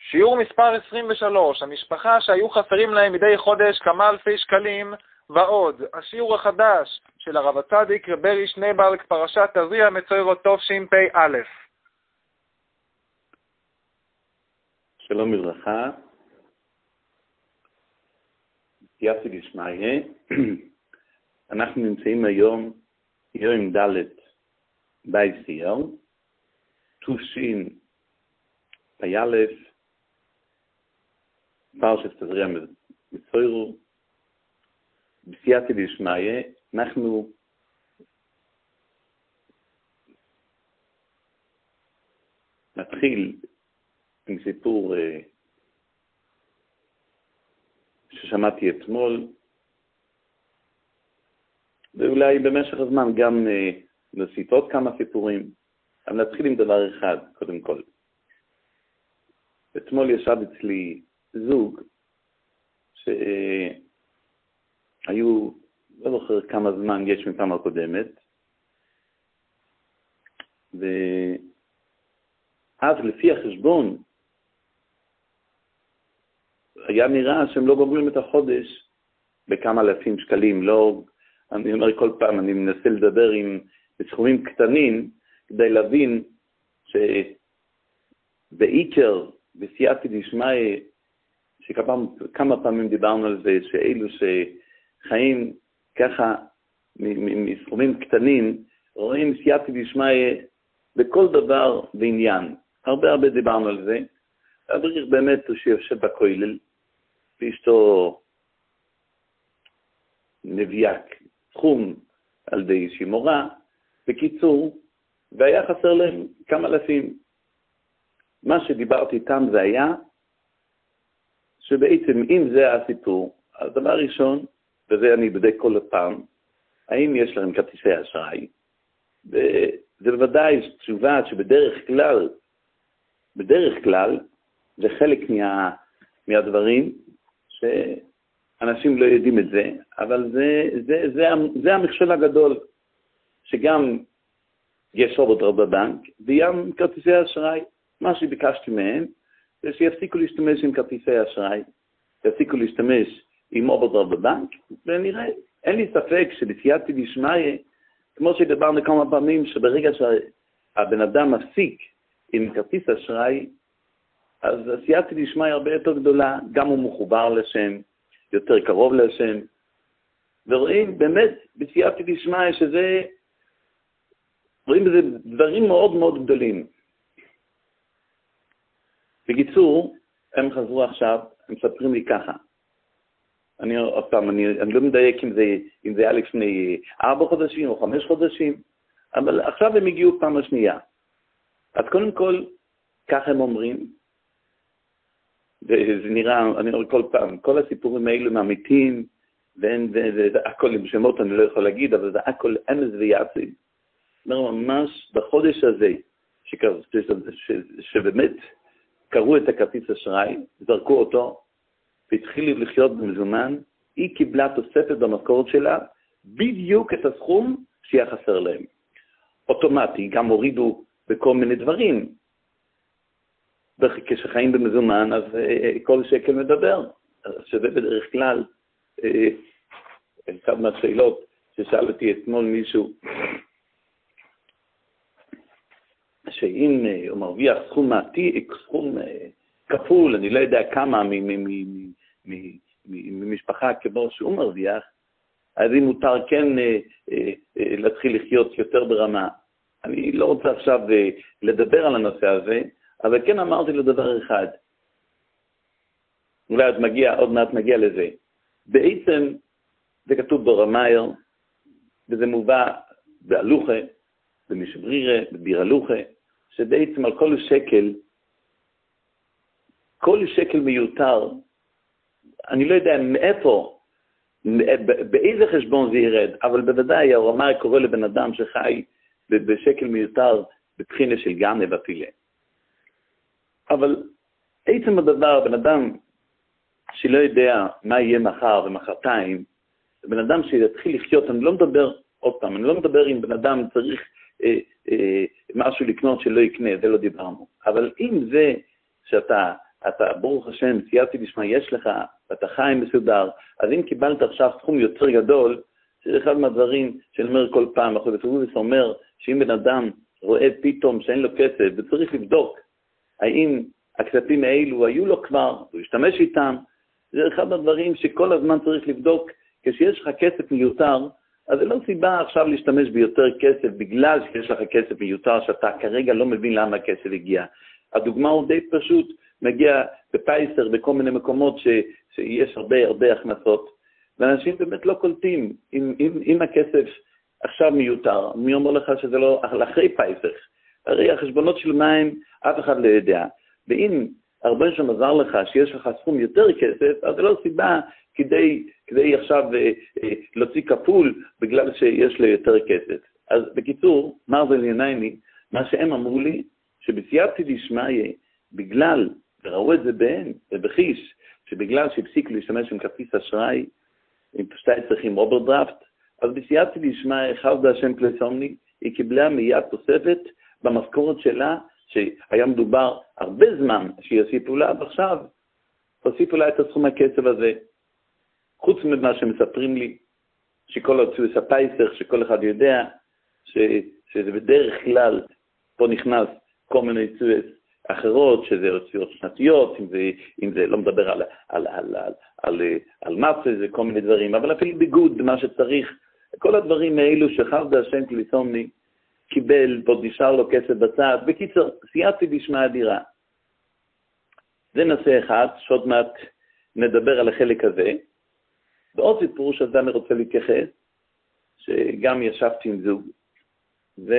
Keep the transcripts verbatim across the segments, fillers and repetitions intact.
שיעור מספר עשרים ושלוש, המשפחה שהיו חסרים להם מדי חודש כמה אלפי שקלים ועוד. השיעור החדש של הרב הצדיק רבי שנייבלק, פרשת תזריע מצוירות תשפ"א. שלום וברכה. יפי דשמיא. אנחנו נמצאים היום יום ד' באייר, תשפ"א, פרשת תזריע מצוירות. בסייעתא דשמיא, אנחנו נתחיל עם סיפור ששמעתי אתמול, ואולי במשך הזמן גם נוסיף עוד כמה סיפורים, אבל נתחיל עם דבר אחד, קודם כל. אתמול ישב אצלי זוג שהיו, לא זוכר כמה זמן יש מפעם הקודמת, ואז לפי החשבון היה נראה שהם לא גומרים את החודש בכמה אלפים שקלים. לא, אני אומר כל פעם, אני מנסה לדבר עם בסכומים קטנים כדי להבין שבעיקר בסייעתא דשמיא, שכמה פעמים דיברנו על זה, שאלו שחיים ככה מסכומים קטנים רואים סייעתא דשמיא בכל דבר ועניין. הרבה הרבה דיברנו על זה. אברך באמת הוא שיושב בכולל, ואשתו נביאק, תחום על די אישי מורה, בקיצור, והיה חסר להם כמה אלפים. מה שדיברתי איתם זה היה, שבעצם אם זה הסיפור, אז דבר ראשון, וזה אני בדק כל הפעם, האם יש להם כרטיסי אשראי? וזה בוודאי תשובה שבדרך כלל, בדרך כלל, זה חלק מה, מהדברים שאנשים לא יודעים את זה, אבל זה, זה, זה, זה המכשול הגדול, שגם יש אוברדרפט בבנק, וגם כרטיסי אשראי. מה שביקשתי מהם, זה שיפסיקו להשתמש עם כרטיסי אשראי, יפסיקו להשתמש עם אוברדרפט בבנק, ונראה, אין לי ספק שבסייעתא דשמיא, כמו שדיברנו כמה פעמים, שברגע שהבן אדם מפסיק עם כרטיס אשראי, אז הסייעתא דשמיא הרבה יותר גדולה, גם הוא מחובר לשם, יותר קרוב לשם, ורואים באמת בסייעתא דשמיא שזה, רואים בזה דברים מאוד מאוד גדולים. בקיצור, הם חזרו עכשיו, הם מספרים לי ככה. אני עוד פעם, אני, אני לא מדייק אם זה, אם זה היה לפני ארבע חודשים או חמש חודשים, אבל עכשיו הם הגיעו פעם השנייה. אז קודם כל, ככה הם אומרים, וזה נראה, אני אומר כל פעם, כל הסיפורים האלו מאמיתים, והכל עם שמות אני לא יכול להגיד, אבל זה הכל אמס ויעצים. זאת אומרת, ממש בחודש הזה, שקר, ש, ש, שבאמת קראו את הכרטיס אשראי, זרקו אותו, והתחילו לחיות במזומן, היא קיבלה תוספת במשכורת שלה, בדיוק את הסכום שהיה חסר להם. אוטומטי, גם הורידו בכל מיני דברים. כשחיים במזומן, אז כל שקל מדבר. שזה בדרך כלל, אחד מהשאלות ששאל אותי אתמול מישהו, שאם הוא מרוויח סכום מעתיק, סכום כפול, אני לא יודע כמה ממשפחה כמו שהוא מרוויח, אז אם מותר כן להתחיל לחיות יותר ברמה. אני לא רוצה עכשיו לדבר על הנושא הזה, אבל כן אמרתי לו דבר אחד. אולי עוד מגיע, עוד מעט נגיע לזה. בעצם זה כתוב ברמייר, וזה מובא בהלוכה, במשברירה, בביר הלוכה, שבעצם על כל שקל, כל שקל מיותר, אני לא יודע מאיפה, באיזה חשבון זה ירד, אבל בוודאי הרמאי קורא לבן אדם שחי בשקל מיותר בבחינה של גנה ופילה. אבל עצם הדבר, בן אדם שלא יודע מה יהיה מחר ומחרתיים, בן אדם שיתחיל לחיות, אני לא מדבר, עוד פעם, אני לא מדבר אם בן אדם צריך אה, אה, משהו לקנות שלא יקנה, זה לא דיברנו. אבל אם זה שאתה אתה, ברוך השם, סייעתי בשמה, יש לך, ואתה חי מסודר, אז אם קיבלת עכשיו סכום יותר גדול, זה אחד מהדברים שאני אומר כל פעם, אחרי בפרובוס אומר, שאם בן אדם רואה פתאום שאין לו כסף, וצריך לבדוק, האם הכספים האלו היו לו כבר, הוא ישתמש איתם, זה אחד מהדברים שכל הזמן צריך לבדוק, כשיש לך כסף מיותר, אז זה לא סיבה עכשיו להשתמש ביותר כסף, בגלל שיש לך כסף מיותר, שאתה כרגע לא מבין למה הכסף הגיע. הדוגמה הוא די פשוט, מגיע בפייסר, בכל מיני מקומות ש, שיש הרבה הרבה הכנסות, ואנשים באמת לא קולטים, אם, אם, אם הכסף עכשיו מיותר, מי אומר לך שזה לא אחרי פייסר? הרי החשבונות של מים, אף אחד לא יודע. ואם הרבה שם עזר לך שיש לך סכום יותר כסף, אז זה לא סיבה כדי, כדי עכשיו אה, אה, להוציא כפול בגלל שיש לו יותר כסף. אז בקיצור, מרזל ינאיני, מה שהם אמרו לי, שבסייעתי דשמיא, בגלל, וראו את זה בהם, ובחיש, שבגלל שהפסיק להשתמש עם כרטיס אשראי, עם פשטי צריכים אוברדרפט, אז בסייעתי דשמיא, חסד השם פלסומני, היא קיבלה מיד תוספת במשכורת שלה, שהיה מדובר הרבה זמן שיוסיפו לה, ועכשיו הוסיפו לה את הסכום הכסף הזה. חוץ ממה שמספרים לי, שכל הוצאו הפייסר, שכל אחד יודע, ש, שזה בדרך כלל, פה נכנס כל מיני צועות אחרות, שזה הוצאות שנתיות, אם זה, אם זה לא מדבר על, על, על, על, על, על מסה, זה כל מיני דברים, אבל אפילו ביגוד, מה שצריך, כל הדברים האלו שחסד השם פלסומני, קיבל, עוד נשאר לו כסף בצד. בקיצור, סייעתי בשמה אדירה. זה נושא אחד, שעוד מעט נדבר על החלק הזה. ועוד סיפור שאתה אני רוצה להתייחס, שגם ישבתי עם זוג, ו...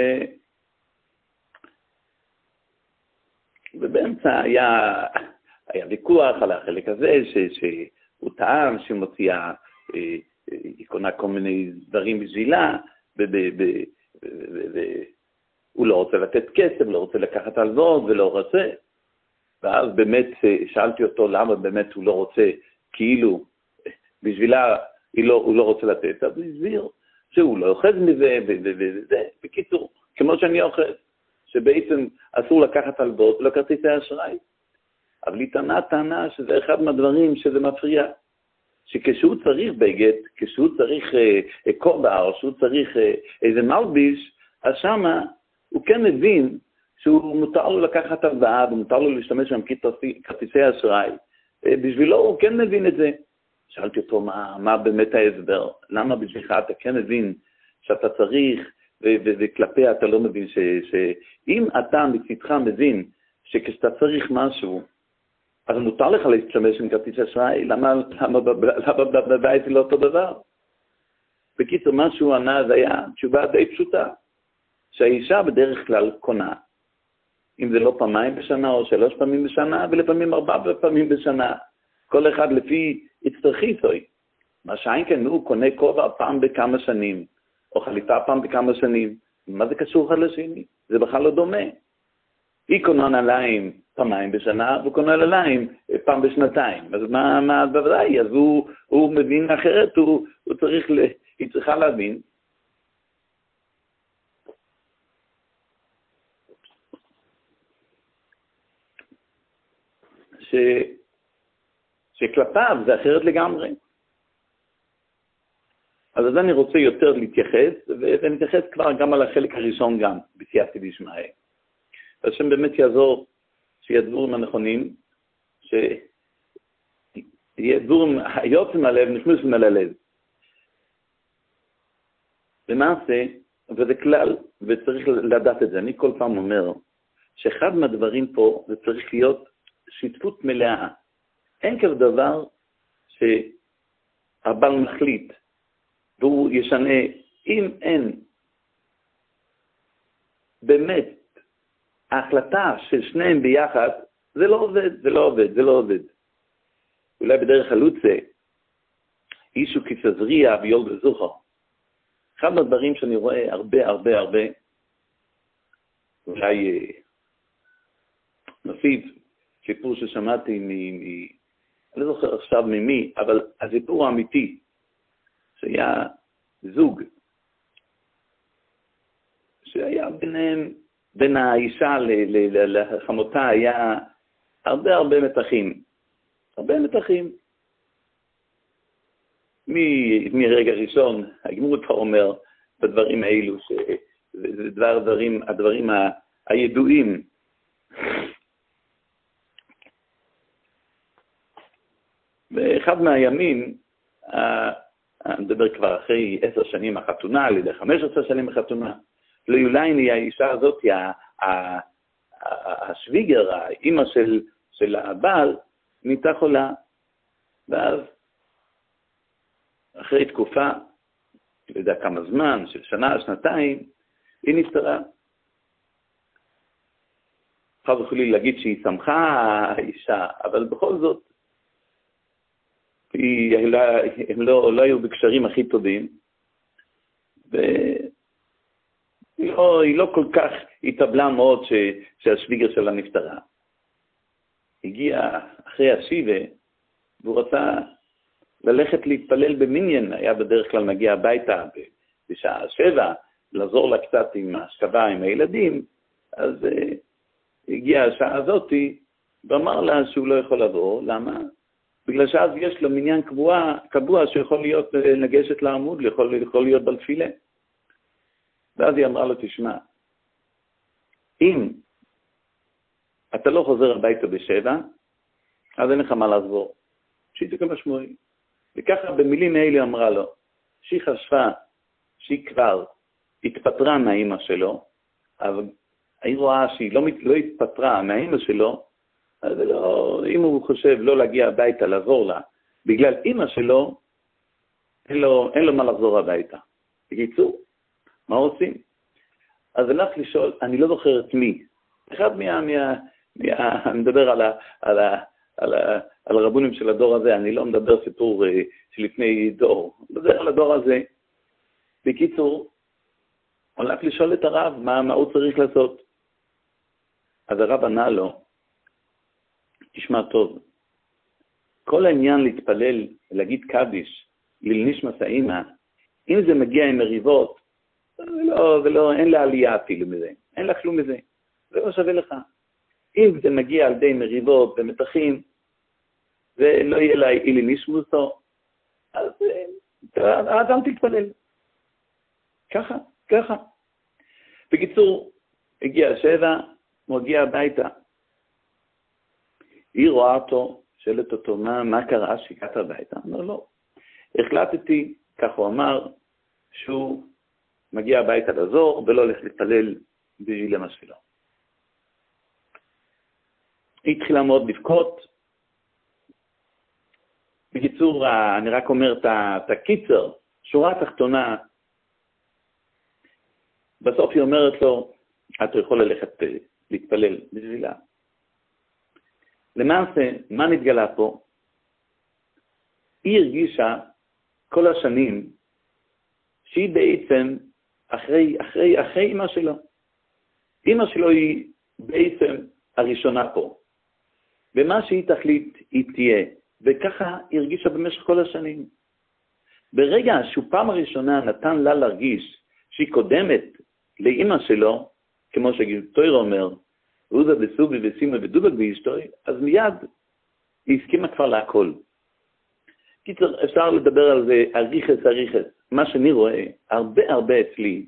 ובאמצע היה, היה ויכוח על החלק הזה, ש... שהוא טעם שמוציאה, היא קונה כל מיני דברים בשבילה, ב... ב... ב... והוא לא רוצה לתת כסף, לא רוצה לקחת הלוואות ולא רוצה. ואז באמת שאלתי אותו למה באמת הוא לא רוצה, כאילו בשבילה לא, הוא לא רוצה לתת, אז הוא הסביר שהוא לא אוחז מזה וזה, בקיצור, כמו שאני אוחז, שבעצם אסור לקחת הלוואות ולא כרטיסי אשראי. אבל היא טענה, טענה שזה אחד מהדברים שזה מפריע. שכשהוא צריך בגד, כשהוא צריך אה, קודה, או שהוא צריך אה, איזה מלביש, אז שמה הוא כן מבין שהוא מותר לו לקחת הלוואה, ומותר לו להשתמש עם כרטיסי אשראי. אה, בשבילו הוא כן מבין את זה. שאלתי אותו מה, מה באמת ההסבר, למה בשבילך אתה כן מבין שאתה צריך, ו- ו- וכלפי אתה לא מבין, ש- שאם אתה מצדך מבין שכשאתה צריך משהו, אז מותר לך להשתמש עם כרטיס אשראי, למה, למה בבית זה לא אותו דבר? בקיצור, מה שהוא ענה זה היה תשובה די פשוטה, שהאישה בדרך כלל קונה, אם זה לא פעמיים בשנה או שלוש פעמים בשנה, ולפעמים ארבע פעמים בשנה, כל אחד לפי הצטרכיסוי. מה שאין כן, הוא קונה כובע פעם בכמה שנים, או חליפה פעם בכמה שנים, מה זה קשור אחד לשני? זה בכלל לא דומה. היא קונה נעליים פעמיים בשנה, והוא קונה נעליים פעם בשנתיים. אז מה, מה, בוודאי, אז הוא, הוא מבין אחרת, הוא, הוא צריך, היא צריכה להבין. ש, שכלפיו זה אחרת לגמרי. אז אז אני רוצה יותר להתייחס, ונתייחס כבר גם על החלק הראשון גם, בסייעתי דשמיא. השם באמת יעזור שיהיה דבורים הנכונים, שיהיה דבורים היוצאים מהלב, נכנסים אל הלב. למעשה, וזה כלל, וצריך לדעת את זה, אני כל פעם אומר, שאחד מהדברים פה, זה צריך להיות שותפות מלאה. אין כזה דבר שהבעל מחליט, והוא ישנה, אם אין באמת ההחלטה של שניהם ביחד, זה לא עובד, זה לא עובד, זה לא עובד. אולי בדרך חלוצה, אישו כסזריע ויולד וזוכר. אחד מהדברים שאני רואה הרבה הרבה הרבה, אולי נוסיף סיפור ששמעתי מ... מ אני לא זוכר עכשיו ממי, אבל הסיפור האמיתי, שהיה זוג, שהיה ביניהם, בין האישה לחמותה היה הרבה הרבה מתחים. הרבה מתחים. מ- מרגע ראשון, הגמור כבר אומר בדברים האלו, שזה דבר הדברים, הדברים ה- הידועים. באחד מהימים, אני מדבר כבר אחרי עשר שנים החתונה, על ידי חמש עשרה שנים החתונה, ליולייני, האישה הזאת, השוויגר, האמא של, של הבעל, נהייתה חולה. ואז, אחרי תקופה, לא יודע כמה זמן, של שנה, שנתיים, היא נפטרה. חד יכולים להגיד שהיא שמחה, האישה, אבל בכל זאת, היא, הם לא, לא היו בקשרים הכי טובים, והיא לא, היא לא כל כך התאבלה מאוד ש, שהשוויגר שלה נפטרה. הגיע אחרי השיבה, והוא רצה ללכת להתפלל במניין, היה בדרך כלל מגיע הביתה בשעה שבע, לעזור לה קצת עם השכבה, עם הילדים, אז uh, הגיעה השעה הזאת, ואמר לה שהוא לא יכול לבוא, למה? בגלל שאז יש לו מניין קבוע, קבוע שיכול להיות נגשת לעמוד, יכול, יכול להיות בתפילה. ואז היא אמרה לו, תשמע, אם אתה לא חוזר הביתה בשבע, אז אין לך מה לעזור. שהיא תקום משמעי. וככה במילים האלה אמרה לו, שהיא חשבה שהיא כבר התפטרה מהאמא שלו, אבל היא רואה שהיא לא, לא התפטרה מהאמא שלו, אז לא, אם הוא חושב לא להגיע הביתה, לעזור לה, בגלל אמא שלו, אין לו, אין לו מה לחזור הביתה. בקיצור, מה עושים? אז הלך לשאול, אני לא זוכר את מי. אחד מה... מה, מה אני מדבר על, ה, על, ה, על, ה, על הרבונים של הדור הזה, אני לא מדבר סיפור uh, שלפני דור, אני מדבר על הדור הזה. בקיצור, הלך לשאול את הרב, מה, מה הוא צריך לעשות. אז הרב ענה לו, תשמע טוב, כל העניין להתפלל, להגיד קדיש, לנשמת האמא, אם זה מגיע עם מריבות, ולא, ולא, אין לה עלייה אפילו מזה, אין לה כלום מזה, זה לא שווה לך. אם זה מגיע על די מריבות ומתחים, ולא יהיה לה אילי נשמותו, אז האדם תתפלל. ככה, ככה. בקיצור, הגיע השבע, הוא הגיע הביתה. היא רואה אותו, שואלת אותו, מה, מה קרה שהגעת הביתה? אמר לא. החלטתי, כך הוא אמר, שהוא מגיע הביתה לעזור, ולא הולך להתפלל בשביל אמא שלו. היא התחילה מאוד לבכות. בקיצור, אני רק אומר את הקיצר, שורה תחתונה, בסוף היא אומרת לו, אתה יכול ללכת להתפלל בשבילה. למעשה, מה נתגלה פה? היא הרגישה כל השנים שהיא בעצם אחרי, אחרי, אחרי אמא שלו. אמא שלו היא בעצם הראשונה פה. ומה שהיא תחליט היא תהיה. וככה היא הרגישה במשך כל השנים. ברגע שהוא פעם הראשונה נתן לה להרגיש שהיא קודמת לאמא שלו, כמו שתויר אומר, ועוזה בסובי וסימה ודובק באשתוי, אז מיד היא הסכימה כבר להכל. קיצר, אפשר לדבר על זה, אריכס, אריכס. מה שאני רואה, הרבה הרבה אצלי,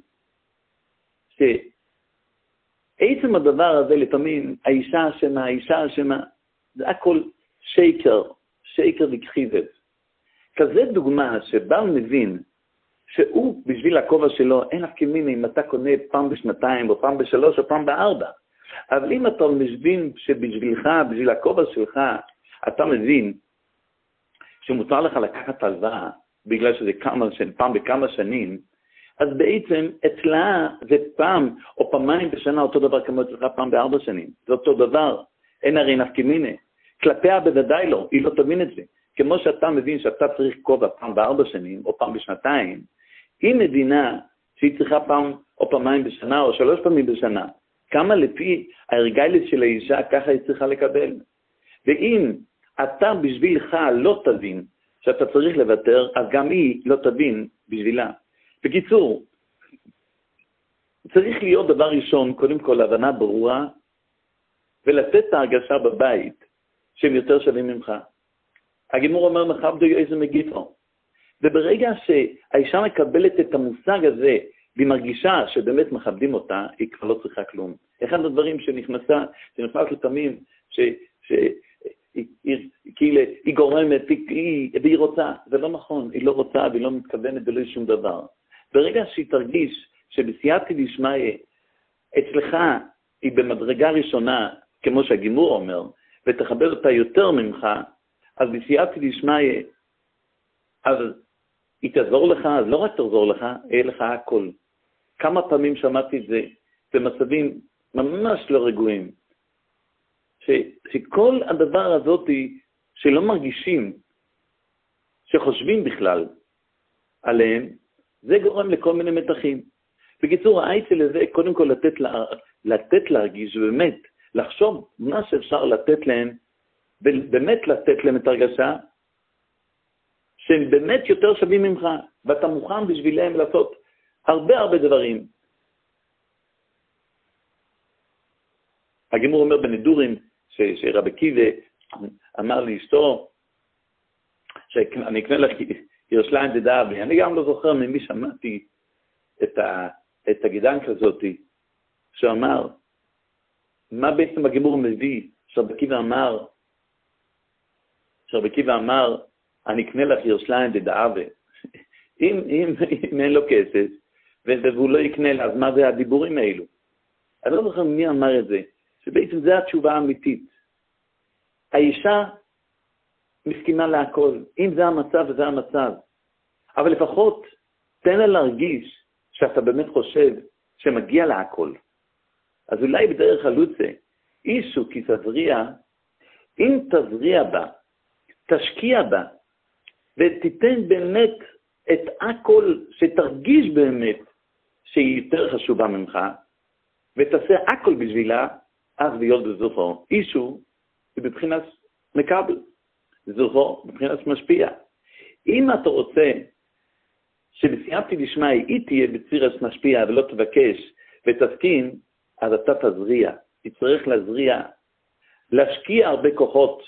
שעצם הדבר הזה לפעמים, האישה אשמה, האישה אשמה, זה הכל שייקר, שייקר וכחיבב. כזה דוגמה שבעל מבין, שהוא בשביל הכובע שלו, אין לך כמיני אם אתה קונה פעם בשנתיים, או פעם בשלוש, או פעם בארבע. אבל אם אתה מבין שבשבילך, בשביל הכובע שלך, אתה מבין שמותר לך לקחת הלוואה, בגלל שזה כמה, פעם בכמה שנים, אז בעצם אצלה זה פעם או פעמיים בשנה אותו דבר כמו אצלך פעם בארבע שנים. זה אותו דבר, אין הרי נפקא מינה. כלפיה בוודאי לא, היא לא תבין את זה. כמו שאתה מבין שאתה צריך כובע פעם בארבע שנים או פעם בשנתיים, היא מבינה שהיא צריכה פעם או פעמיים בשנה או שלוש פעמים בשנה. כמה לפי ההרגלת של האישה ככה היא צריכה לקבל. ואם אתה בשבילך לא תבין שאתה צריך לוותר, אז גם היא לא תבין בשבילה. בקיצור, צריך להיות דבר ראשון, קודם כל הבנה ברורה, ולתת את ההרגשה בבית שהם יותר שווים ממך. הגימור אומר, מכבדו איזה מגיפו. וברגע שהאישה מקבלת את המושג הזה, והיא מרגישה שבאמת מכבדים אותה, היא כבר לא צריכה כלום. אחד הדברים שנכנסה, שנכנס לפעמים, ש... ש... היא, היא, כאילו, היא גורמת, היא, והיא רוצה, זה לא נכון, היא לא רוצה והיא לא מתכוונת ולא שום דבר. ברגע שהיא תרגיש שבסייעתא דשמיא, אצלך היא במדרגה ראשונה, כמו שהגימור אומר, ותכבד אותה יותר ממך, אז בסייעתא דשמיא, אז היא תעזור לך, אז לא רק תעזור לך, יהיה לך הכל. כמה פעמים שמעתי את זה במצבים ממש לא רגועים, ש, שכל הדבר הזאת שלא מרגישים, שחושבים בכלל עליהם, זה גורם לכל מיני מתחים. בקיצור, העצה לזה, קודם כל לתת, לה, לתת להרגיש, באמת, לחשוב מה שאפשר לתת להם, באמת לתת להם את הרגשה, שהם באמת יותר שווים ממך, ואתה מוכן בשבילם לעשות הרבה הרבה דברים. הגימור אומר בנדורים, שרבי עקיבא אמר לאשתו, שאני אקנה לך ירושלים דדאבי. אני גם לא זוכר ממי שמעתי את, ה, את הגידן כזאת, שאמר, מה בעצם הגימור מביא, שרבי עקיבא אמר, שרבי עקיבא אמר, אני אקנה לך ירושלים דדאבי. אם, אם, אם אין לו כסף, והוא לא יקנה לה, אז מה זה הדיבורים האלו? אני לא זוכר מי אמר את זה, שבעצם זה התשובה האמיתית. האישה מסכימה להכל, אם זה המצב וזה המצב. אבל לפחות תן לה להרגיש שאתה באמת חושב שמגיע להכל. אז אולי בדרך חלוצה, אישו כי תזריע, אם תזריע בה, תשקיע בה, ותיתן באמת את הכל, שתרגיש באמת שהיא יותר חשובה ממך, ותעשה הכל בשבילה, אז להיות בזוכו. אישו היא בבחינת מקבל, זוכו בבחינת משפיע. אם אתה רוצה שבסייעתא דשמיא היא תהיה בצירס משפיע ולא תבקש ותסכים, אז אתה תזריע. תצטרך להזריע, להשקיע הרבה כוחות,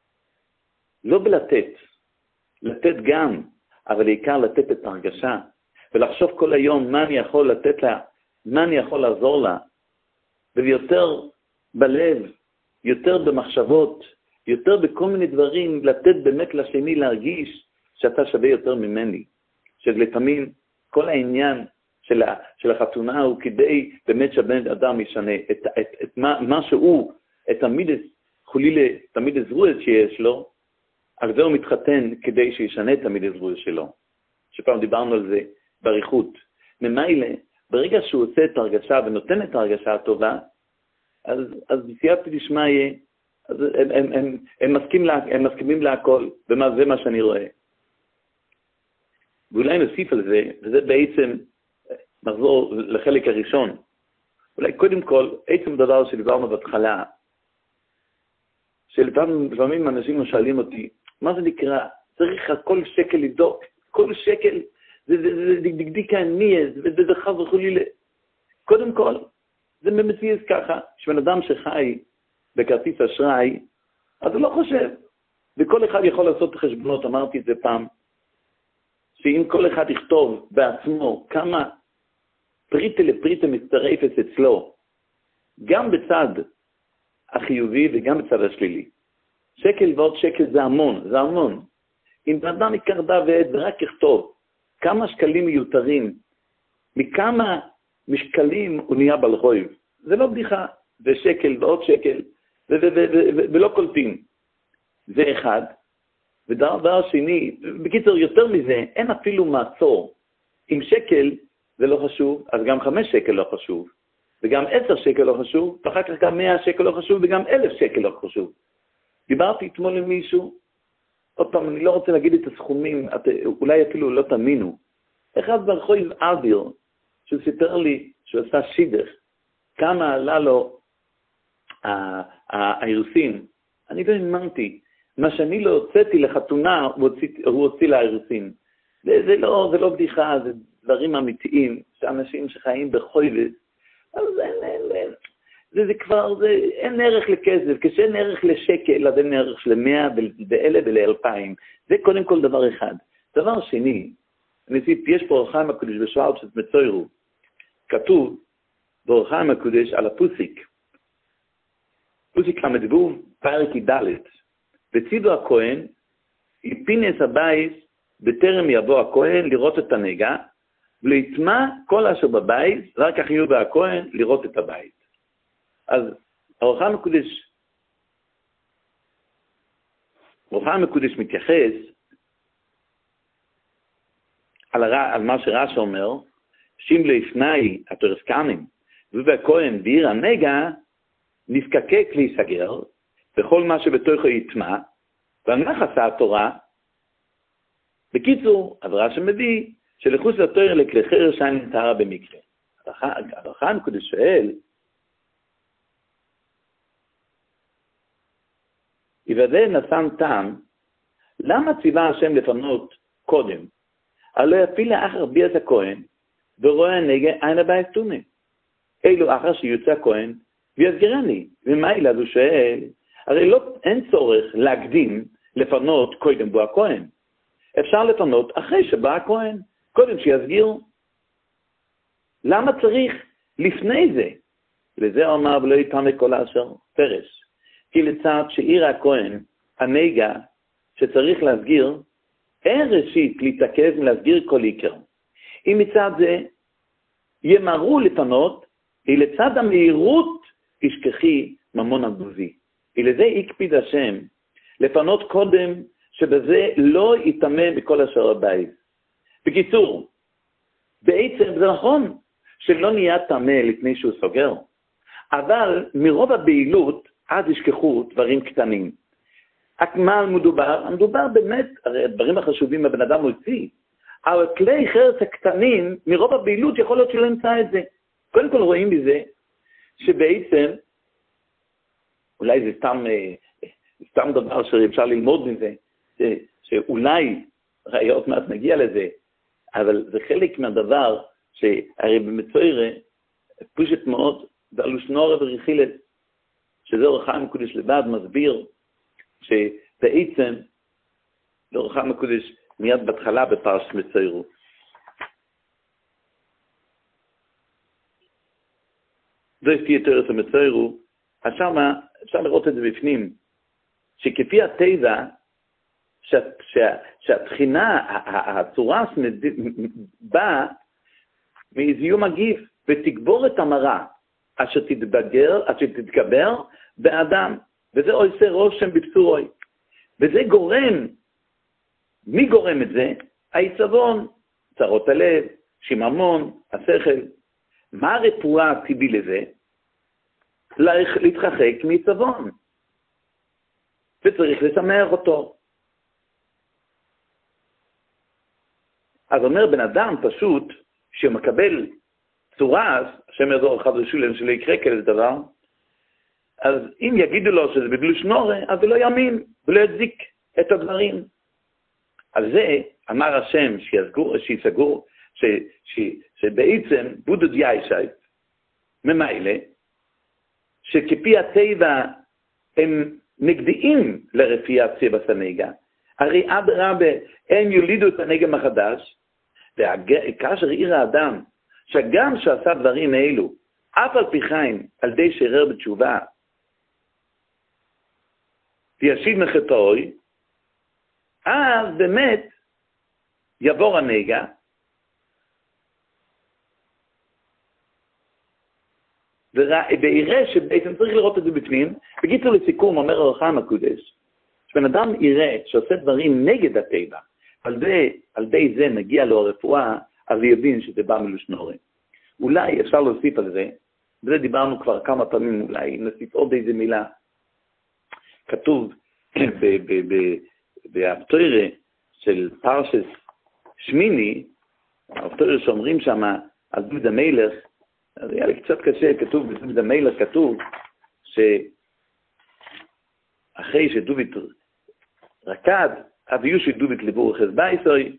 לא בלתת, לתת גם, אבל בעיקר לתת את ההרגשה, ולחשוב כל היום מה אני יכול לתת לה, מה אני יכול לעזור לה, ויותר בלב, יותר במחשבות, יותר בכל מיני דברים, לתת באמת לשני להרגיש שאתה שווה יותר ממני. שלפעמים כל העניין של, ה, של החתונה הוא כדי באמת שבן אדם ישנה את, את, את מה, מה שהוא, את המידס, חולילה, את המידס רועס שיש לו, על זה הוא מתחתן כדי שישנה את המידס רועס שלו. שפעם דיברנו על זה בעריכות. ממילא, ברגע שהוא עושה את ההרגשה ונותן את ההרגשה הטובה, אז, אז בסייעתא דשמיא, אז הם, הם, הם, הם, מסכים לה, הם מסכימים להכל, ומה זה מה שאני רואה. ואולי נוסיף על זה, וזה בעצם, נחזור לחלק הראשון. אולי קודם כל, עצם דבר שדיברנו בהתחלה, שלפעמים אנשים שואלים אותי, מה זה נקרא? צריך כל שקל לבדוק, כל שקל, זה דקדיקה ענייה, זה חס וחלילה. קודם כל, זה במציאות ככה, שבן אדם שחי בכרטיס אשראי, אז הוא לא חושב, וכל אחד יכול לעשות חשבונות, אמרתי את זה פעם, שאם כל אחד יכתוב בעצמו כמה פריטה לפריטה מצטרפת אצלו, גם בצד החיובי וגם בצד השלילי. שקל ועוד שקל זה המון, זה המון. אם בן אדם יקח דף ועט ורק יכתוב כמה שקלים מיותרים, מכמה משקלים הוא נהיה בלחויב. זה לא בדיחה, זה שקל ועוד שקל, ו- ו- ו- ו- ו- ולא קולטים. זה אחד. ודבר שני, בקיצור יותר מזה, אין אפילו מעצור. אם שקל זה לא חשוב, אז גם חמש שקל לא חשוב. וגם עשר שקל לא חשוב, ואחר כך גם מאה שקל לא חשוב, וגם אלף שקל לא חשוב. דיברתי אתמול עם מישהו, עוד פעם, אני לא רוצה להגיד את הסכומים, את, אולי אפילו לא תאמינו. אחד ברחוב אוויר, שהוא סיפר לי, שהוא עשה שידך, כמה עלה לו האירוסין. אני לא האמנתי, מה שאני לא הוצאתי לחתונה, הוא הוציא, הוא הוציא לאירוסין. זה, זה, לא, זה לא בדיחה, זה דברים אמיתיים, שאנשים שחיים בחויבת, אז אין, אין, אין. זה, זה כבר, זה, אין ערך לכסף, כשאין ערך לשקל, אז אין ערך למאה ולאלף ולאלפיים. זה קודם כל דבר אחד. דבר שני, אני אוסיף, יש פה אור החיים הקודש בשבועות של מצוירו. כתוב באור החיים הקודש על הפוסיק. פוסיק למדבור, פרק י"ד. וצידו הכהן, יפינס הבית, בטרם יבוא הכהן לראות את הנגע, ולהטמע כל אשר בבית, רק כך יהיו בהכהן לראות את הבית. אז האור החיים הקודש, האור החיים הקודש מתייחס על, הר... על מה שרש"י אומר, שאם לא יפנאי התורס קאנים, ובכהן בעיר הנגע, נזקקק להיסגר, בכל מה שבתוכו יטמע, והנח עשה התורה, בקיצור, הדבר שמביא, שלחוץ לתואר לכלכר שאין נתארה במקרה. האור החיים הקודש שואל, יוודא נתן טעם, למה ציווה השם לפנות קודם? הלא יפיל לאחר ביאת הכהן, ורואה הנגע אין הבית תומה. אילו אחר שיוצא הכהן, ויסגרני. ומה אלה? הוא שואל, הרי לא, אין צורך להקדים לפנות קודם בו הכהן. אפשר לפנות אחרי שבא הכהן, קודם שיסגיר. למה צריך לפני זה? לזה אומר ולא יטמא כל אשר פרש. כי לצד שעיר הכהן, הנגע, שצריך להסגיר, אין ראשית להתעכב מלהסגיר כל עיקר. אם מצד זה ימרו לפנות, היא לצד המהירות תשכחי ממון הגוזי. היא לזה הקפיד השם, לפנות קודם שבזה לא יטמא בכל אשר הבית. בקיצור, בעצם זה נכון שלא נהיה טמא לפני שהוא סוגר, אבל מרוב הבעילות אז ישכחו דברים קטנים. מה מדובר? מדובר באמת, הרי הדברים החשובים הבן אדם מוציא, אבל כלי חרס הקטנים, מרוב הבעילות יכול להיות שלא נמצא את זה. קודם כל רואים בזה, שבעצם, אולי זה סתם, סתם דבר שאפשר ללמוד מזה, שאולי, עוד מעט נגיע לזה, אבל זה חלק מהדבר, שהרי במצוירה, פושט מאוד, זה אלושנורה וריחילת, שזה אור החיים הקודש לבד מסביר, שבעצם, אור החיים הקודש מיד בהתחלה בפרשת מצוירו. זו תהיה תורת המצוירו, אז שמה, אפשר לראות את זה בפנים, שכפי הטבע, שה, שה, שהתחינה, הצורה באה מזיום הגיף, ותגבור את המרה, אשר תתבגר, אשר תתגבר באדם, וזה עושה רושם בבשורוי. וזה גורם, מי גורם את זה? העיצבון, צרות הלב, שיממון, השכל. מה הרפואה הטבעי לזה? להתרחק מעיצבון. וצריך לשמח אותו. אז אומר בן אדם פשוט, שמקבל צורה, השם יעזור אחד ושולם שלא יקרה כאלה דבר, אז אם יגידו לו שזה בגלוש נורא, אז הוא לא יאמין, ולא ידזיק את הדברים. על זה אמר השם שיסגור, שיסגור, ש, ש, שבעצם בודד ישי, ממילא, שכפי הטבע הם נגדיים לרפיית צבע הנגע, הרי עד רבה הם יולידו את הנגע מחדש, וכאשר עיר האדם, שגם שעשה דברים האלו, אף על פי חיים, על די שרר בתשובה, וישיב מחטאוי, אז באמת יבור הנגע, ויראה שבעצם צריך לראות את זה בפנים. בקיצור לסיכום, אומר אור החיים הקודש, שבן אדם יראה שעושה דברים נגד הטבע, על די, על די זה נגיע לו הרפואה, אז יבין שזה בא מלושנורא. אולי אפשר להוסיף על זה, וזה דיברנו כבר כמה פעמים, אולי נוסיף עוד איזה מילה. כתוב בהפטורה של פרשת שמיני, ההפטורה שאומרים שם על דוד המלך, אז היה לי קצת קשה, כתוב בדוד המלך, כתוב שאחרי שדוד רקד, אז יהיו שדוד לבור חזבייסוי,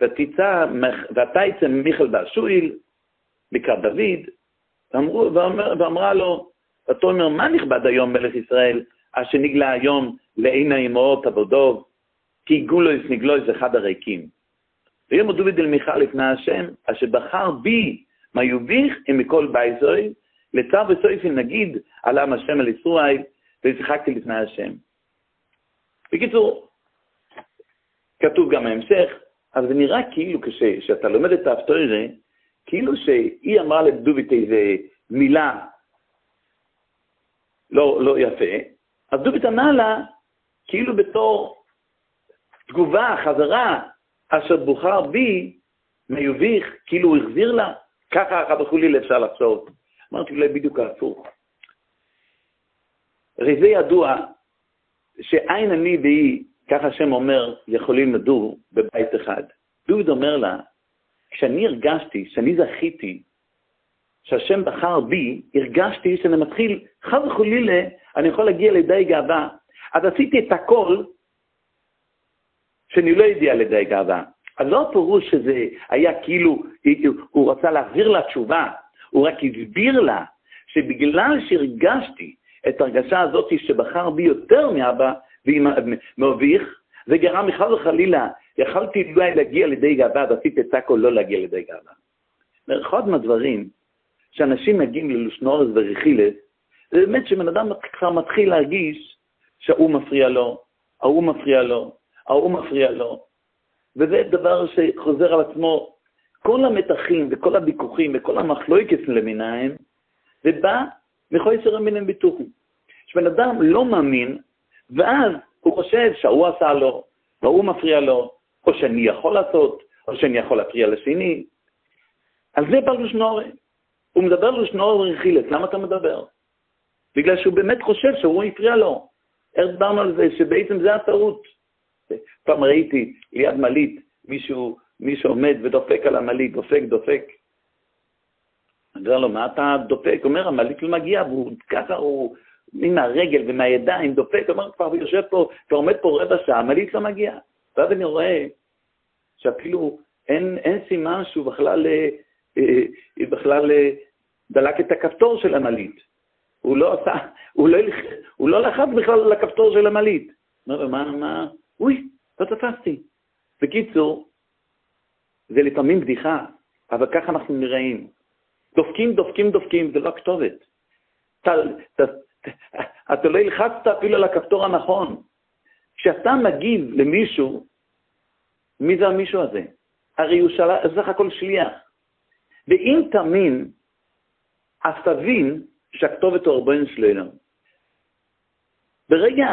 ותיצא מיכל באשואיל, בקר דוד, ואמרו, ואמר, ואמרה לו, ואתה אומר, מה נכבד היום מלך ישראל, אשר נגלה היום לעין האמהות עבודו, כי גולויס נגלויס אחד הריקים. ויאמר דוד אל מיכה לפני השם, אשר בחר בי מה יוביך עם מכל בייזוי, לצו וסויפי נגיד על עם השם על ישראל, ושיחקתי לפני השם. בקיצור, כתוב גם ההמשך, אבל זה נראה כאילו כשאתה לומד את ההפטורה, כאילו שהיא אמרה לדוד איזה מילה לא, לא יפה, אז דוד ענה לה כאילו בתור תגובה, חזרה, אשר בוחר בי, מיוביך, כאילו הוא החזיר לה, ככה אחת בחולי אפשר לחשוב. אמרתי אולי בדיוק ההפוך. הרי זה ידוע שאין אני והיא, ככה השם אומר, יכולים לדור בבית אחד. דוד אומר לה, כשאני הרגשתי, כשאני זכיתי, שהשם בחר בי, הרגשתי שאני מתחיל, חד וחלילה, אני יכול להגיע לידי גאווה. אז עשיתי את הכל, שאני לא ידיע לידי גאווה. אז לא פירוש שזה היה כאילו, הוא רצה להחזיר לה תשובה, הוא רק הסביר לה, שבגלל שהרגשתי את הרגשה הזאת שבחר בי יותר מאבא, ומביך, זה גרם מחד וחלילה, יכלתי אולי להגיע לידי גאווה, ועשיתי את הכל לא להגיע לידי גאווה. אחד מהדברים, שאנשים מגיעים ללושנורס ורכילס, זה באמת שבן אדם כבר מתחיל להרגיש שהוא מפריע לו, ההוא מפריע לו, ההוא מפריע לו, וזה דבר שחוזר על עצמו, כל המתחים וכל הוויכוחים וכל המחלוקת למיניהם, זה בא מחוסר אמון בטוחים. שבן אדם לא מאמין, ואז הוא חושב שהוא עשה לו, והוא מפריע לו, או שאני יכול לעשות, או שאני יכול להפריע לשני. על זה בא לושנורס. הוא מדבר לושנורס ורכילס, למה אתה מדבר? בגלל שהוא באמת חושב שהוא יפריע לו. איך דיברנו על זה, שבעצם זה הטעות. פעם ראיתי ליד מלית, מישהו, מישהו עומד ודופק על המלית, דופק, דופק. אני אומר לו, מה אתה דופק? הוא אומר, המלית לא מגיע, והוא ככה, הוא מהרגל ומהידיים דופק, הוא אומר, כבר יושב פה, כבר עומד פה רבע שעה, המלית לא מגיע. ואז אני רואה שאפילו אין, אין סימן שהוא בכלל, אה, בכלל אה, דלק את הכפתור של המלית. הוא לא עשה, הוא לא, הוא לא לחץ בכלל על הכפתור של המלית. אומר לו, מה, מה? אוי, לא תפסתי. בקיצור, זה לפעמים בדיחה, אבל ככה אנחנו נראים. דופקים, דופקים, דופקים, זה לא הכתובת. אתה, אתה, אתה לא ילחצת אפילו על הכפתור הנכון. כשאתה מגיב למישהו, מי זה המישהו הזה? הרי הוא שאלה, זה הכל שליח. ואם תאמין, אז תבין שהכתובת הוא הרבה שלנו. ברגע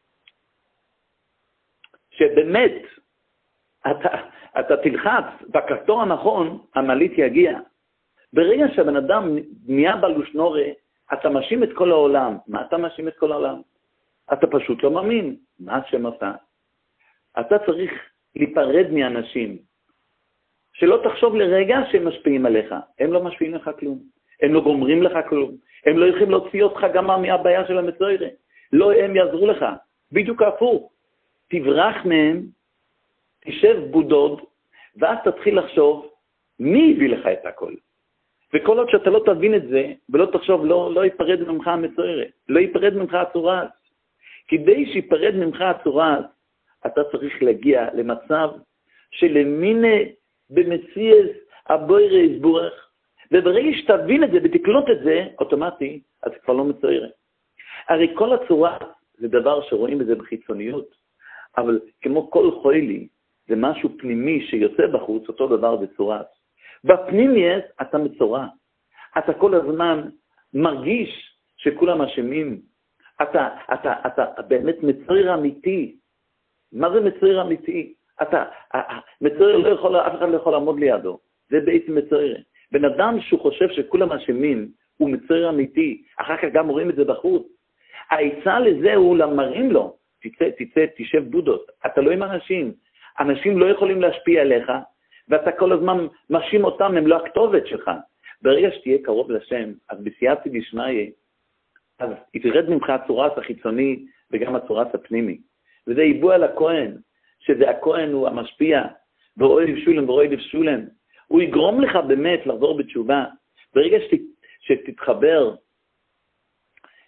שבאמת אתה, אתה תלחץ בכפתור הנכון, המלית יגיע. ברגע שהבן אדם נהיה בלושנורס, אתה מאשים את כל העולם. מה אתה מאשים את כל העולם? אתה פשוט לא מאמין. מה השם עשה? אתה צריך להיפרד מאנשים. שלא תחשוב לרגע שהם משפיעים עליך. הם לא משפיעים לך כלום. הם לא גומרים לך כלום. הם לא יכולים להוציא אותך גם מהבעיה של המצוירה. לא הם יעזרו לך. בדיוק הפוך. תברח מהם, תשב בודוד, ואז תתחיל לחשוב מי הביא לך את הכל. וכל עוד שאתה לא תבין את זה, ולא תחשוב, לא, לא ייפרד ממך המצוירה, לא ייפרד ממך הצורה. כדי שיפרד ממך הצורה, אתה צריך להגיע למצב שלמיני במציאס הבוירה יסבורך, וברגע שתבין את זה ותקלוט את זה, אוטומטי, אז כבר לא מצוירה. הרי כל הצורה זה דבר שרואים בזה בחיצוניות, אבל כמו כל חוילי, זה משהו פנימי שיוצא בחוץ, אותו דבר בצורה. בפנימיות אתה מצורע. אתה כל הזמן מרגיש שכולם אשמים. אתה, אתה, אתה באמת מצויר אמיתי. מה זה מצויר אמיתי? אתה, מצויר לא יכול, אף אחד לא יכול לעמוד לידו. זה בעצם מצויר. בן אדם שהוא חושב שכולם אשמים, הוא מצויר אמיתי. אחר כך גם רואים את זה בחוץ. העצה לזה הוא למראים לו. תצא, תצא, תשב בודות. אתה לא עם אנשים. אנשים לא יכולים להשפיע עליך, ואתה כל הזמן משים אותם, הם לא הכתובת שלך. ברגע שתהיה קרוב לשם, אז בסייעתי דשמיא, אז יתרד ממך הצורס החיצוני וגם הצורס הפנימי. וזה עיבוע על הכהן, שזה הכהן הוא המשפיע, ואוהב שולם ואוהב שולם. הוא יגרום לך באמת לחזור בתשובה. ברגע שת, שתתחבר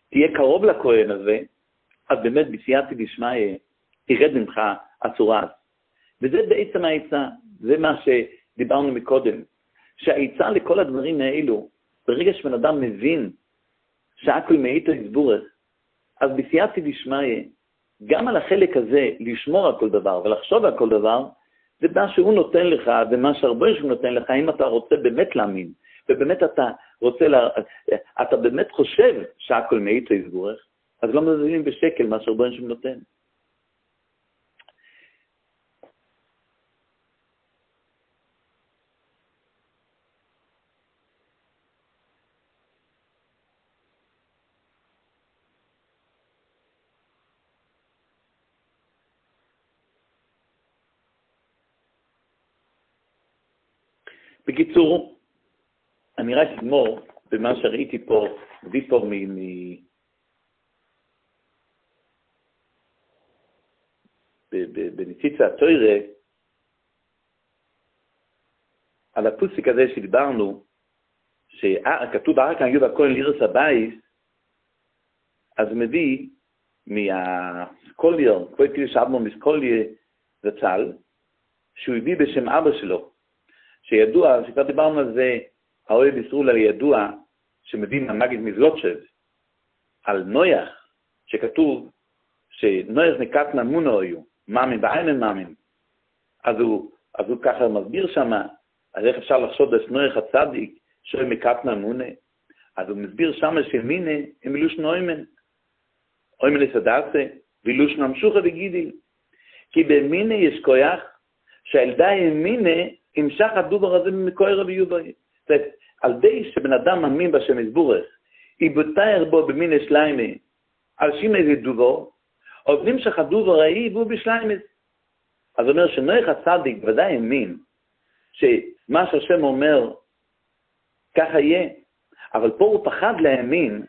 תהיה קרוב לכהן הזה, אז באמת בסייעתא דשמיא תרד ממך הצורה. וזה בעצם העצה, זה מה שדיברנו מקודם, שהעצה לכל הדברים האלו, ברגע שבן אדם מבין שהכל מאיתו יסבורך, אז בסייעתא דשמיא, גם על החלק הזה, לשמור על כל דבר ולחשוב על כל דבר, זה מה שהוא נותן לך, זה מה שהרבה שהוא נותן לך, אם אתה רוצה באמת להאמין, ובאמת אתה רוצה, לה, אתה באמת חושב שהכל מאיתו יסבורך, אז לא מזינים בשקל מה שהרבה שהוא נותן. בקיצור, אני רק אגמור במה שראיתי פה, מביא פה מ... מ... בניציצה התוירה, על הפוסיק הזה שדיברנו, שכתוב רק על יהודה הכהן לירס הבייס, אז מביא מהסקוליה, כמו כאילו שאבנו מסקוליה זצ"ל, שהוא הביא בשם אבא שלו, שידוע, שכבר דיברנו על זה, האוהב ישראל על ידוע, שמביא מהמגיד מזלוטשב, על נויח, שכתוב שנויח נקט נמונו היו, מאמין בעין מאמין. אז הוא, אז הוא ככה מסביר שמה, אז איך אפשר לחשוב את נויח הצדיק, שהוא מקט נמונה? אז הוא מסביר שמה שמינה, הם מילוש נוימן, אוימן לסדרצה, וילוש נמשוכה וגידיל. כי במינה יש כוח, שהילדה ימינה, המשך הדובר הזה ממקויר ויובי. זאת אומרת, על די שבן אדם מאמין בשם יסבורך, יבטר בו במין שליימה, על שימה זה דובר, אז נמשך הדובר ההיא והוא בשליימס. אז אומר שנויח הצדיק ודאי האמין, שמה שהשם אומר, ככה יהיה. אבל פה הוא פחד להאמין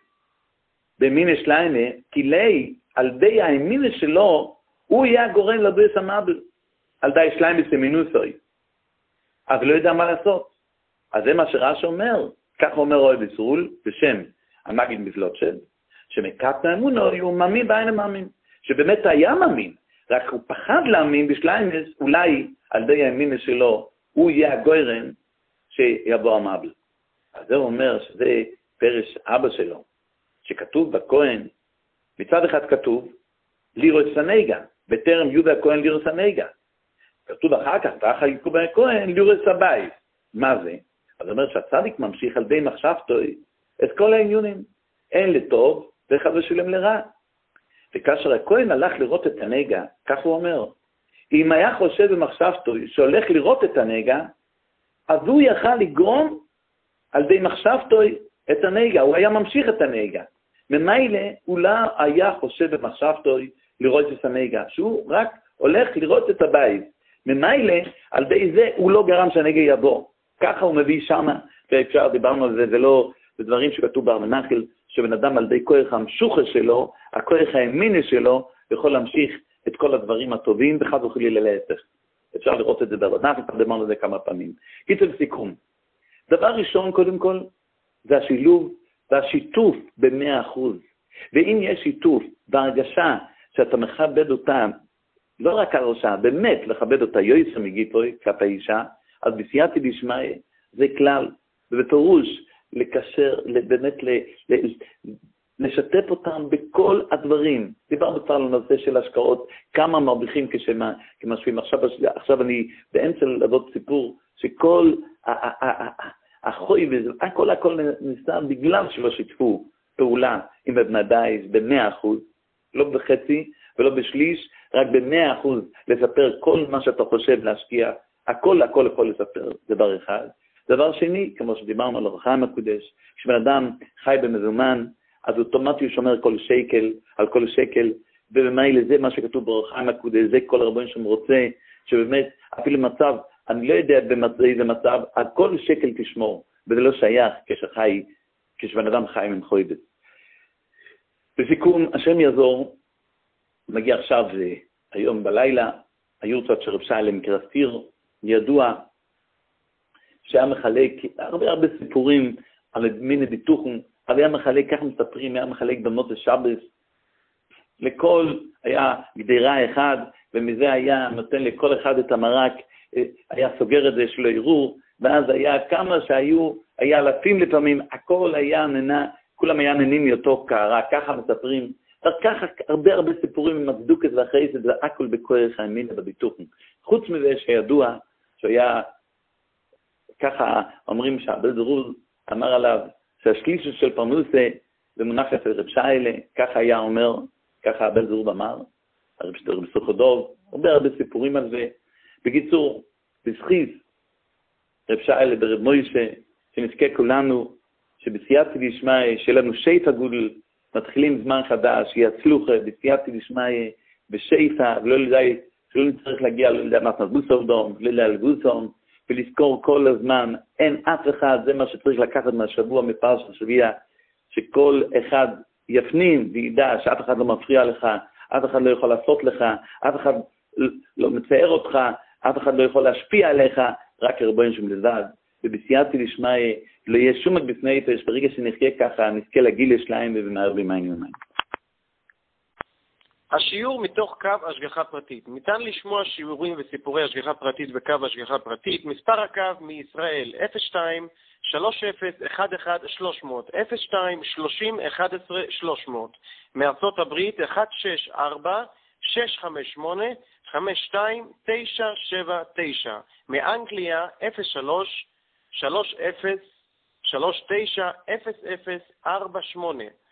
במין שליימה, כי לי, על די האמין שלו, הוא יהיה הגורם לבריס המבל, על די שליימס ומינוסוי. אבל לא יודע מה לעשות. אז זה מה שרש"י אומר, כך אומר אוהב ישראל, בשם המגיד מזלוטשב, שמקט האמונו הוא מאמין בעין המאמין, שבאמת היה מאמין, רק הוא פחד להאמין בשליימס, אולי על די האמין שלו, הוא יהיה הגורם שיבוא המבל. אז זה אומר שזה פרש אבא שלו, שכתוב בכהן, מצד אחד כתוב, לירוס הנגה, בטרם יהודה הכהן לירוס הנגה. כתוב אחר כך, ואחר יקוב הכהן, לירוס הבית. מה זה? אז אומר שהצדיק ממשיך על די מחשבתו את כל העניונים. אין לטוב ואחד ושולם לרע. וכאשר הכהן הלך לראות את הנגע, כך הוא אומר, אם היה חושב במחשבתו שהולך לראות את הנגע, אז הוא יכל לגרום על די מחשבתו את הנגע, הוא היה ממשיך את הנגע. ממילא הוא לא היה חושב במחשבתו לראות את הנגע, שהוא רק הולך לראות את הבית. ממילא על די זה הוא לא גרם שהנגע יבוא. ככה הוא מביא שמה, ואפשר, דיברנו על זה, זה לא, זה דברים שכתוב בארמנחל, שבן אדם על די כוח המשוכה שלו, הכוח האמיני שלו, יכול להמשיך את כל הדברים הטובים, בחד וחלילה להפך. אפשר לראות את זה בארמנחל, דיברנו על זה כמה פעמים. קיצור סיכום. דבר ראשון, קודם כל, זה השילוב והשיתוף במאה אחוז. ואם יש שיתוף בהרגשה שאתה מכבד אותה, לא רק על ראשה, באמת לכבד אותה יויסר מגיפוי, כלפי אישה, אז בסייעתא דשמיא זה כלל, ובפירוש לקשר, באמת לשתף אותם בכל הדברים. דיברנו כבר על הנושא של השקעות, כמה מרוויחים כמשווים. עכשיו, עכשיו אני באמצע לעבוד סיפור שכל החוי וזה, הכל הכל ניסה בגלל שלא שיתפו פעולה עם בני דייס במאה אחוז, לא בחצי ולא בשליש, רק במאה אחוז לספר כל מה שאתה חושב להשקיע, הכל הכל יכול לספר, דבר אחד. דבר שני, כמו שדיברנו על אור החיים הקודש, כשבן אדם חי במזומן, אז אוטומטי הוא שומר כל שקל, על כל שקל, ובמילא זה מה שכתוב באור החיים הקודש, זה כל הרבון שם רוצה, שבאמת אפילו מצב, אני לא יודע באיזה מצב, על כל שקל תשמור, וזה לא שייך כשחי, כשבן אדם חי עם חוידת. בסיכום, השם יעזור, מגיע עכשיו, היום בלילה, היורצות של רב שיילם קרסטיר, ידוע שהיה מחלק הרבה הרבה סיפורים על מיני ביטוחים, אבל היה מחלק, ככה מספרים, היה מחלק במות השבס, לכל היה גדרה אחד, ומזה היה נותן לכל אחד את המרק, היה סוגר את זה שלא יראו, ואז היה כמה שהיו, היה אלפים לפעמים, הכל היה ננה, כולם היה ננים מאותו קערה, ככה מספרים, ככה הרבה הרבה סיפורים עם הדוקת ואחרי זה, זה הכל בכוח האמינה בביטוחים. חוץ מזה שידוע, שהיה, ככה אומרים שהבן זרוז אמר עליו, שהשליש של פרנוסה זה מונח אצל רב שיילה, ככה היה אומר, ככה הבן זרוז אמר, הרב סוכדוב, הרבה הרבה סיפורים על זה. בקיצור, בזכיס, רב שיילה ברב מוישה, שנזכה כולנו, שבסייעתי לשמאי, שיהיה לנו שייפה גודל, מתחילים זמן חדש, יצלוחה, בסייעתי לשמאי, בשייפה, ולא לדעי, שלא נצטרך להגיע, לא לדעי מתנת בוסרדום, לא לדעי לבוסון, ולזכור כל הזמן, אין אף אחד, זה מה שצריך לקחת מהשבוע, מפרשת השבוע, שכל אחד יפנים וידע שאף אחד לא מפריע לך, אף אחד לא יכול לעשות לך, אף אחד לא מצייר אותך, אף אחד לא יכול להשפיע עליך, רק רבוין שם לבד. ובסייעתי לשמאי, לא יהיה שום בפני איפש, ברגע שנחיה ככה, נזכה לגיל לשליים ובמהר במים יומיים. השיעור מתוך קו השגחה פרטית. ניתן לשמוע שיעורים וסיפורי השגחה פרטית בקו השגחה פרטית. מספר הקו מישראל אפס שתיים שלוש אפס אחת אחת שלוש מאות, אפס שתיים שלושים אחת עשרה שלוש מאות. מארצות הברית אחת שש ארבע שש חמש שמונה חמש שתיים תשע שבע תשע. מאנגליה אפס שלוש שלוש אפס שלוש תשע אפס אפס ארבע שמונה.